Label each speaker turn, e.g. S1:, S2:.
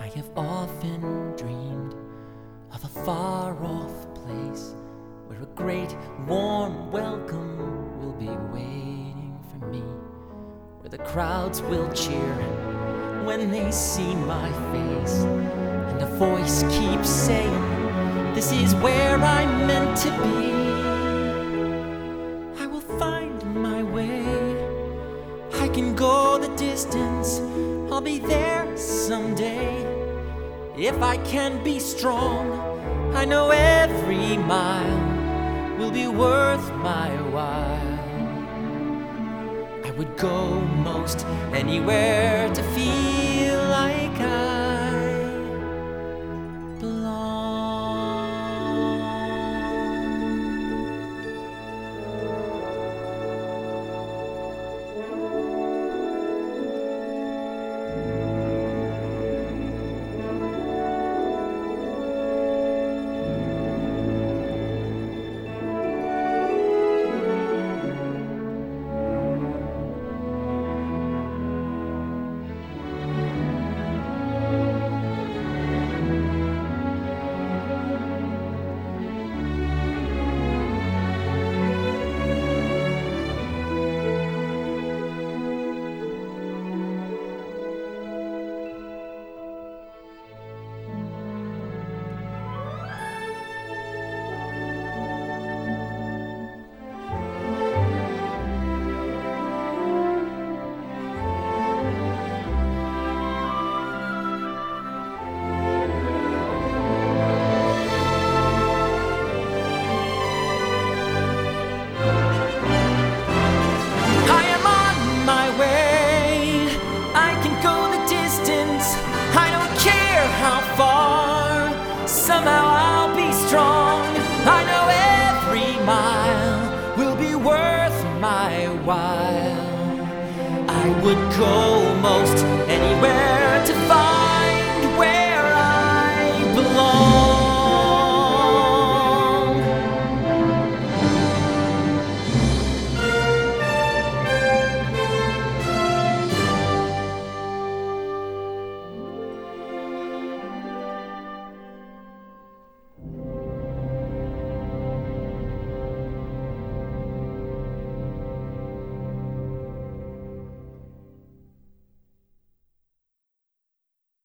S1: have often dreamed of a far-off place where a great warm welcome will be waiting for me, where the crowds will cheer when they see my face, and a voice keeps saying, "This is where I'm meant to be." I will find my way, I can go the distance, I'll be there someday. If I can be strong, I know every mile will be worth my while. I would go most anywhere to feel like I belong. Somehow I'll be strong. I know every mile will be worth my while. I would go